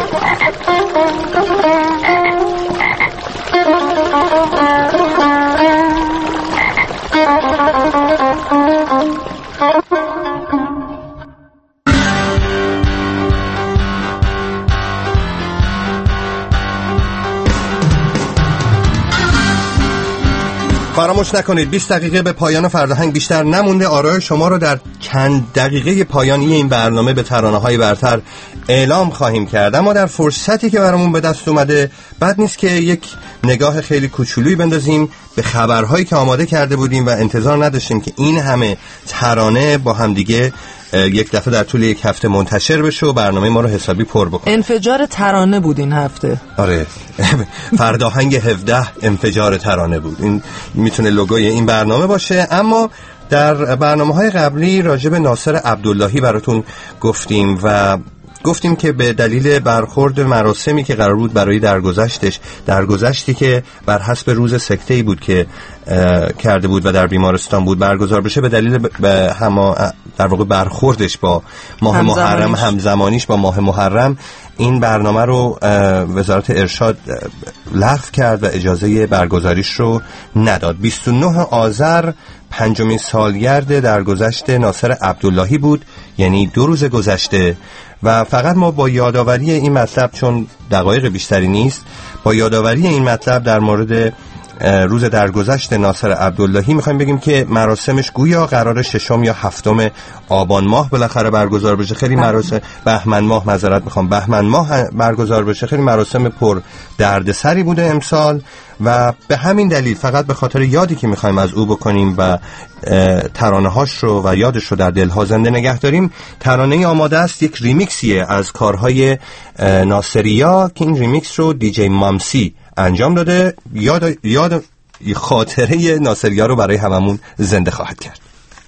فراموش نکنید بیست دقیقه به پایان فردا بیشتر نمونده. آرای شما رو در چند دقیقه پایانی این برنامه به ترانه‌های برتر اعلام خواهیم کرد. اما در فرصتی که برامون به دست اومده بد نیست که یک نگاه خیلی کوچولویی بندازیم به خبرهایی که آماده کرده بودیم و انتظار نداشتیم که این همه ترانه با هم دیگه یک دفعه در طول یک هفته منتشر بشه و برنامه ما رو حسابی پر بکنه. انفجار ترانه بود این هفته. آره فرداهنگ هفده انفجار ترانه بود. این میتونه لوگوی این برنامه باشه. اما در برنامه‌های قبلی راجع به ناصر عبداللهی براتون گفتیم و گفتیم که به دلیل برخورد مراسمی که قرار بود برای درگذشتش درگذشتی که بر حسب روز سکته‌ای بود که کرده بود و در بیمارستان بود برگزار بشه، به دلیل به هما در واقع برخوردش با ماه محرم، همزمانیش با ماه محرم، این برنامه رو وزارت ارشاد لغو کرد و اجازه برگزاریش رو نداد. بیست و نه آذر پنجمین سالگرد درگذشت ناصر عبداللهی بود، یعنی دو روز گذشته، و فقط ما با یادآوری این مطلب، چون دقایق بیشتری نیست، با یادآوری این مطلب در مورد روز درگذشت ناصر عبداللهی میخوایم بگیم که مراسمش گویا قرار ششم یا هفتم آبان ماه بالاخره برگزار بشه. خیلی مراسم بهمن ماه معذرت میخوام بهمن ماه برگزار بشه. خیلی مراسم پر دردسری بوده امسال و به همین دلیل فقط به خاطر یادی که میخوایم از او بکنیم و ترانه هاش رو و یادش رو در دلها زنده نگه داریم، ترانه آماده است، یک ریمیکسیه از کارهای ناصریا که این ریمیکس رو دیجی مامسی انجام داده. یاد یاد خاطره ناصریا رو برای هممون زنده خواهد کرد.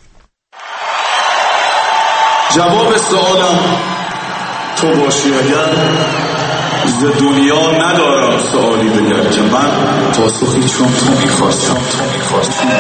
جواب سوالم تو باشی اگر ز دنیا ندارم سوالی دگر که من پاسخی چون تو میخواستم تو میخواستم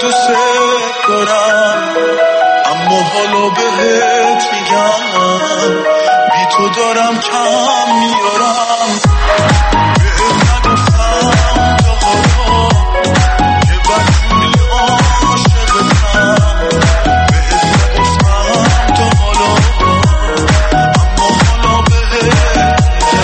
دوست دارم، اما حالا بهت میگم بی تو دارم کم میارم. بهت نگفتم تا حالا که بدجوری عاشقتم، بهت نگفتم تا حالا اما حالا بهت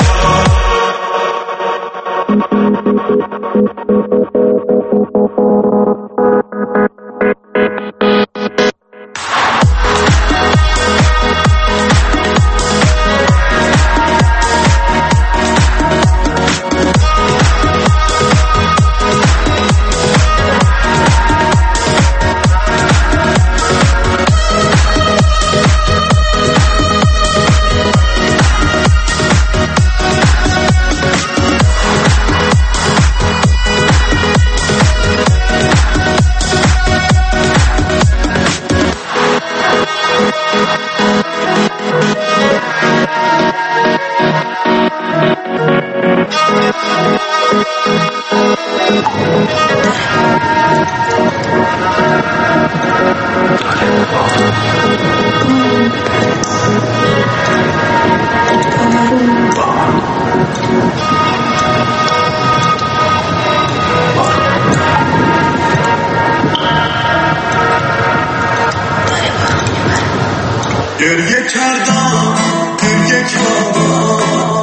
گریه کردم، گریه کردم.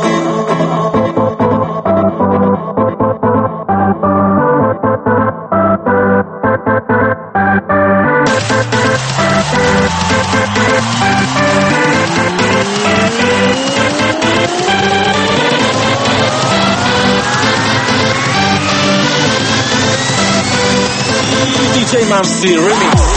دی جی ممسی ریمیکس.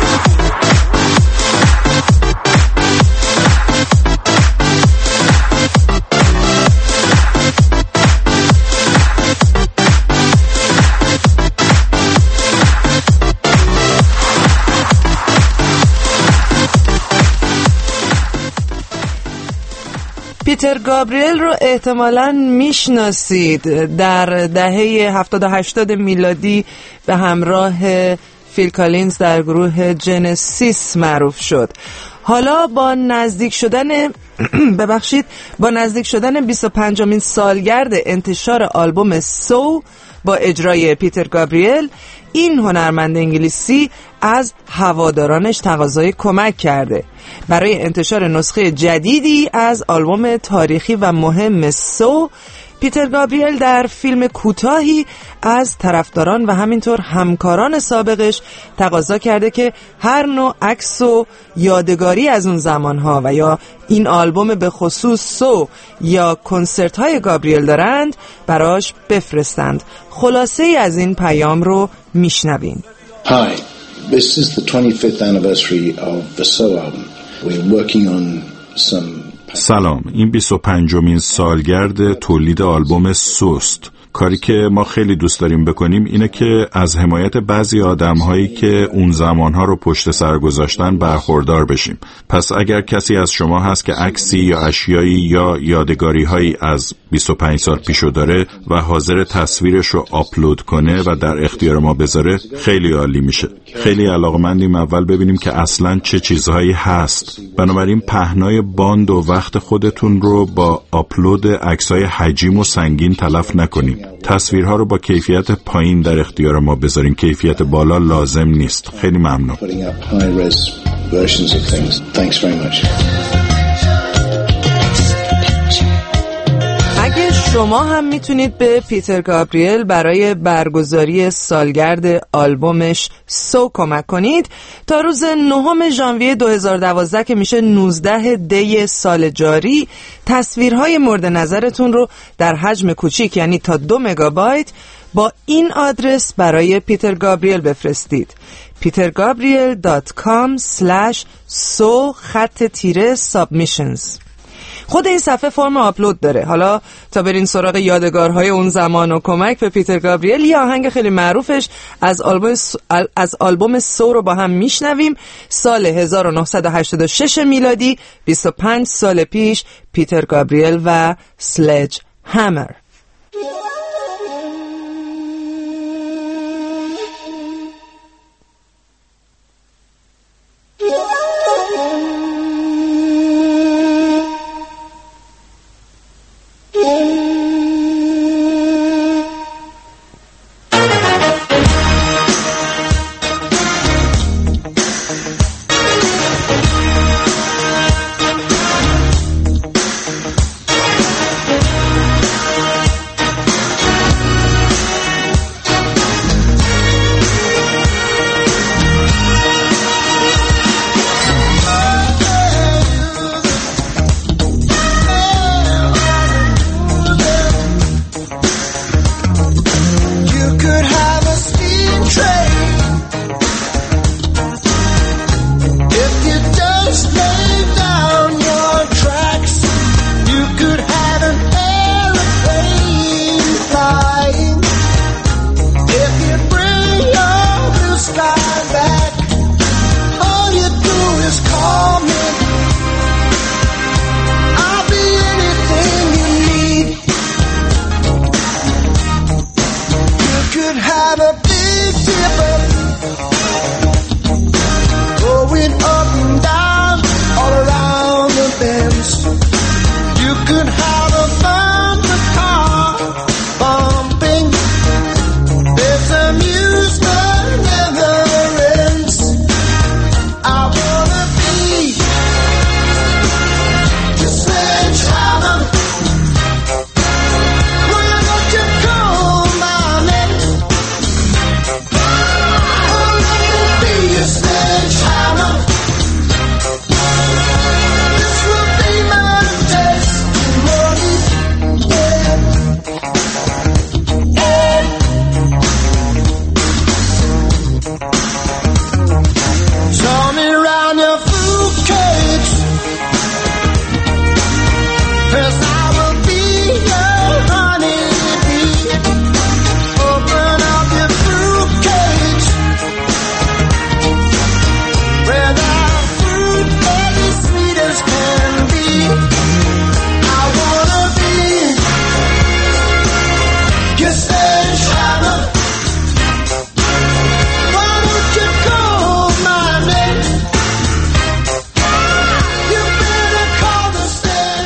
پیتر گابریل رو احتمالاً میشناسید. در دهه هفتاد و هشتاد میلادی به همراه فیل کالینز در گروه جنسیس معروف شد. حالا با نزدیک شدن ببخشید با نزدیک شدن بیست و پنجمین سالگرد انتشار آلبوم سو با اجرای پیتر گابریل، این هنرمند انگلیسی از هوادارانش تقاضای کمک کرده. برای انتشار نسخه جدیدی از آلبوم تاریخی و مهم سو، پیتر گابریل در فیلم کوتاهی از طرفداران و همینطور همکاران سابقش تقاضا کرده که هر نوع عکس و یادگاری از اون زمانها و یا این آلبوم به خصوص سو یا کنسرت های گابریل دارند براش بفرستند. خلاصه ای از این پیام رو میشنویم. Hi, this is the twenty-fifth anniversary of the So album. We're working on some سلام، این بیست و پنجمین سالگرد تولید آلبوم سوست. کاری که ما خیلی دوست داریم بکنیم اینه که از حمایت بعضی آدم‌هایی که اون زمانها رو پشت سر گذاشتن برخوردار بشیم. پس اگر کسی از شما هست که عکسی یا اشیایی یا یادگاری‌هایی از بیست و پنج سال پیشو داره و حاضر تصویرش رو آپلود کنه و در اختیار ما بذاره، خیلی عالی میشه. خیلی علاقه‌مندیم اول ببینیم که اصلاً چه چیزهایی هست. بنابراین پهنای باند و وقت خودتون رو با آپلود عکسای حجیم و سنگین تلف نکنیم. تصویرها رو با کیفیت پایین در اختیار ما بذارین، کیفیت بالا لازم نیست. خیلی ممنون. اگه شما هم میتونید به پیتر گابریل برای برگزاری سالگرد آلبومش سو کمک کنید، تا روز نهم ژانویه دو هزار و دوازده که میشه نوزده دی سال جاری، تصویرهای مورد نظرتون رو در حجم کوچیک یعنی تا دو مگابایت با این آدرس برای پیتر گابریل بفرستید: پیتر گابریل دات کام اسلش سو خط تیره سابمیشنز. خود این صفحه فرم آپلود داره. حالا تا برین سراغ یادگارهای اون زمان و کمک به پیتر گابریل، یه آهنگ خیلی معروفش از آلبوم س... از آلبوم سو رو با هم میشنویم. سال هزار و نهصد و هشتاد و شش میلادی، بیست و پنج سال پیش، پیتر گابریل و سلج همر.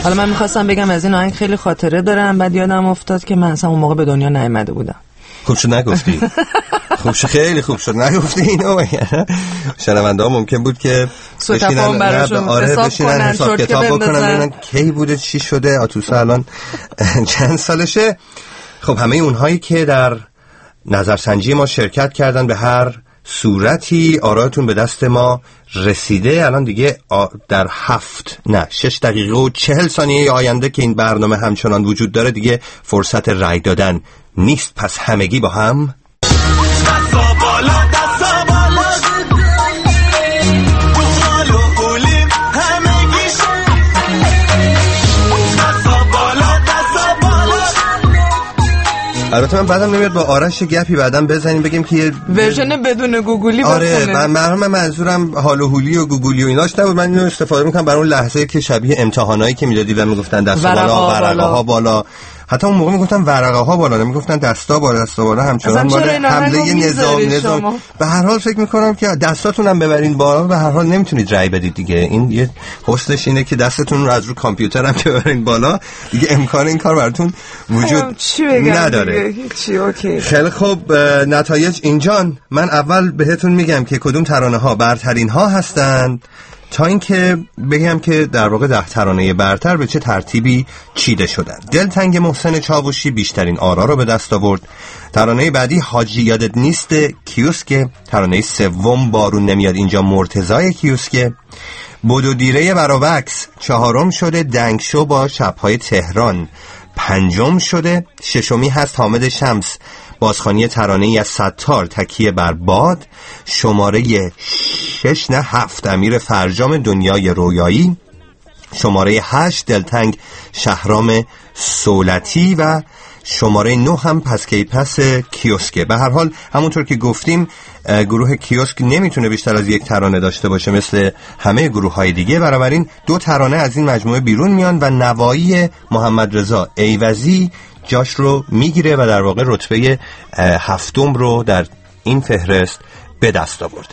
حالا من میخواستم بگم از این آهنگ خیلی خاطره دارم، بعد یادم افتاد که من اصلا اون موقع به دنیا نیامده بودم. خوب شد نگفتی. خوب شد، خیلی خوب شد نگفتی اینو. شنونده ها ممکن بود که بشینن براشون آره حساب بشینن کنن، حساب کتاب بکنن ببینن کی بوده چی شده. آتوسا الان چند سالشه. خب همه اونهایی که در نظرسنجی ما شرکت کردن به هر صورتی آرایتون به دست ما رسیده. الان دیگه در هفت نه شش دقیقه و چهل ثانیه آینده که این برنامه همچنان وجود داره دیگه فرصت رای دادن نیست. پس همگی با هم البته من بعدم نمیاد با آرش گپی بعدم بزنیم بگیم که یه ورژن بدون گوگلی بکنه. آره من مرحوم منظورم حال و حولی و گوگلی و ایناش نبود. من اینو استفاده میکنم برای اون لحظه که شبیه امتحانایی که میدادی و میگفتن دست بالا ورقه ها بالا. حتی اون موقع میگفتن ورقه ها بالا نمیگفتن دستا بالا. دستا بالا همچنان مال حمله نظام نظام. به هر حال فکر میکنم که دستاتون هم ببرین بالا. به هر حال نمیتونید رأی بدید دیگه. این یه حسنش اینه که دستتون رو از رو کامپیوتر هم که ببرین بالا دیگه امکان این کار براتون وجود نداره. خیلی خوب نتایج اینجان. من اول بهتون میگم که کدوم ترانه ها برترین ها هستند تا اینکه بگم که در واقع ده ترانه برتر به چه ترتیبی چیده شدن. دلتنگ محسن چاوشی بیشترین آرا رو به دست آورد. ترانه بعدی حاجی یادت نیست کیوسک. ترانه سوم بارون نمیاد اینجا مرتضی کیوسک. بدو دیره برابکس چهارم شده. دنگشو با شبهای تهران پنجم شده. ششمی هست حامد شمس بازخوانی ترانه‌ای از ستار تکیه بر باد. شماره شش نه هفت امیر فرجام دنیای رویایی. شماره هشت دلتنگ شهرام سولتی و شماره نه هم پس کی پس کیوسک. به هر حال همونطور که گفتیم گروه کیوسک نمیتونه بیشتر از یک ترانه داشته باشه مثل همه گروه های دیگه. بنابراین دو ترانه از این مجموعه بیرون میان و نوایی محمد رضا ایوزی جاش رو میگیره و در واقع رتبه هفتم رو در این فهرست به دست آورده.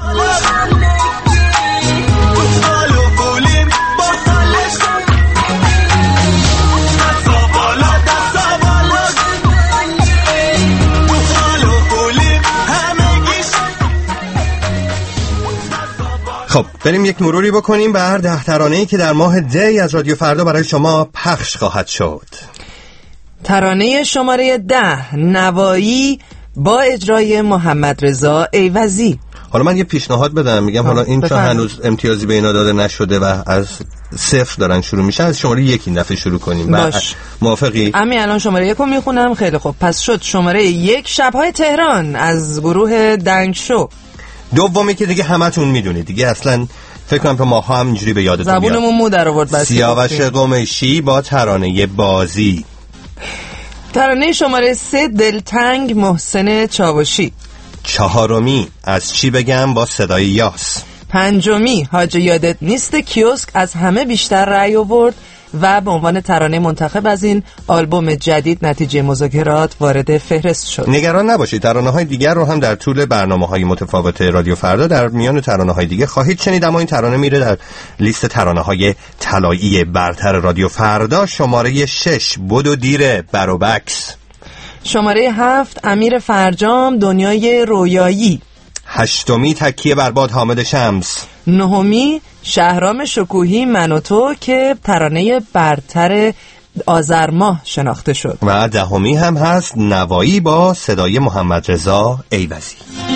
خب بریم یک مروری بکنیم به هر ده ترانه‌ای که در ماه دی از رادیو فردا برای شما پخش خواهد شد. ترانه شماره ده نوایی با اجرای محمد رضا ایوزی. حالا من یه پیشنهاد بدم میگم حالا این چون هنوز امتیازی به اینا داده نشده و از صفر دارن شروع میشن از شماره یک این دفعه شروع کنیم. باش. موافقی؟ امی الان شماره یک رو میخونم. خیلی خوب پس شد شماره یک شبهای تهران از گروه دنگشو. دومی که دیگه همتون میدونید دیگه اصلا فکر کنم که ماها هم اینجوری به یادتون میاد. زبونمون مو در آورد بس. سیاوش قمیشی با ترانه بازی. ترانه شماره سه دلتنگ محسن چاوشی. چهارمی از چی بگم با صدای یاس. پنجمی حاجی یادت نیست کیوسک از همه بیشتر رأی آورد و به عنوان ترانه منتخب از این آلبوم جدید نتیجه مذاکرات وارد فهرست شد. نگران نباشید ترانه‌های دیگر رو هم در طول برنامه‌های متفاوت رادیو فردا در میان ترانه‌های دیگه خواهید شنید، اما این ترانه میره در لیست ترانه‌های طلایی برتر رادیو فردا. شماره شش بدو دیره برابکس. شماره هفت امیر فرجام دنیای رویایی. هشتمی تکیه بر باد حامد شمس. نهمی شهرام شکوهی من و تو که ترانه برتر آذر ماه شناخته شد. و دهمی هم هست نوایی با صدای محمد رضا ایوزی.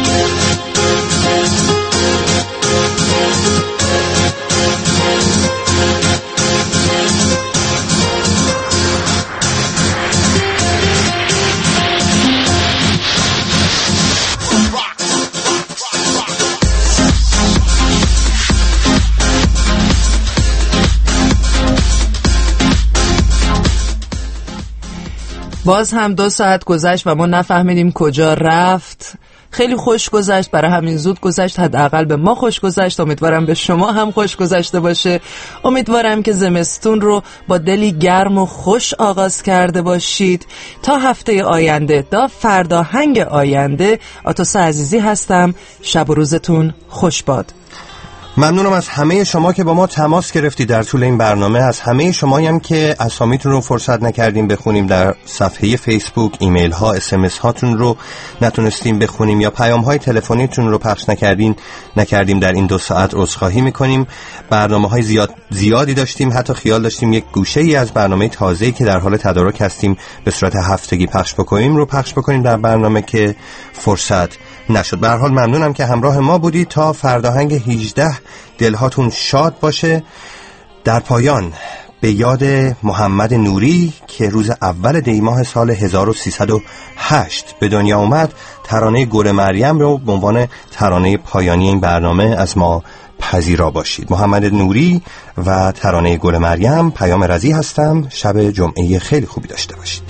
باز هم دو ساعت گذشت و ما نفهمیدیم کجا رفت. خیلی خوش گذشت، برای همین زود گذشت. حداقل به ما خوش گذشت، امیدوارم به شما هم خوش گذشته باشه. امیدوارم که زمستون رو با دلی گرم و خوش آغاز کرده باشید. تا هفته آینده، تا فرداهنگ آینده، آتوسا عزیزی هستم. شب و روزتون خوش باد. ممنونم از همه شما که با ما تماس گرفتید در طول این برنامه، از همه شمایی هم که اسامیتون رو فرصت نکردیم بخونیم، در صفحه فیسبوک ایمیل ها اس ام اس هاتون رو نتونستیم بخونیم یا پیام های تلفنیتون رو پخش نکردین نکردیم در این دو ساعت عذرخواهی میکنیم. برنامه های زیاد زیادی داشتیم، حتی خیال داشتیم یک گوشه ای از برنامه تازه‌ای که در حال تدارک هستیم به صورت هفتگی پخش بکنیم رو پخش بکنیم در برنامه که فرصت نشد. به هر حال ممنونم که همراه ما بودید تا فرداهنگ هجده دلهاتون شاد باشه. در پایان به یاد محمد نوری که روز اول دی ماه سال هزار و سیصد و هشت به دنیا اومد، ترانه گل مریم رو به عنوان ترانه پایانی این برنامه از ما پذیرا باشید. محمد نوری و ترانه گل مریم. پیام رضی هستم. شب جمعه خیلی خوبی داشته باشید.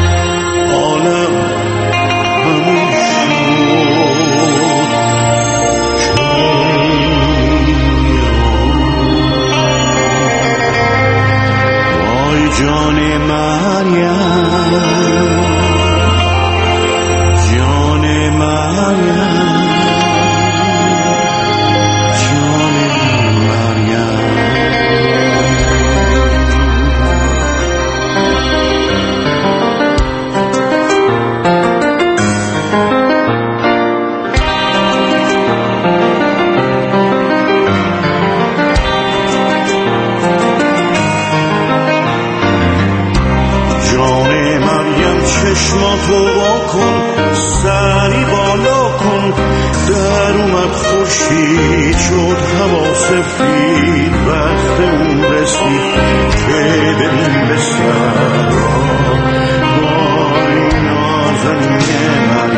جان مریم، جان مریم، جان مریم. چشماتو با کن، سری بالا کن، در اومد خورشید شد هوا سفید، وقت اون رسید که بریم به سر با این نازنین مریم.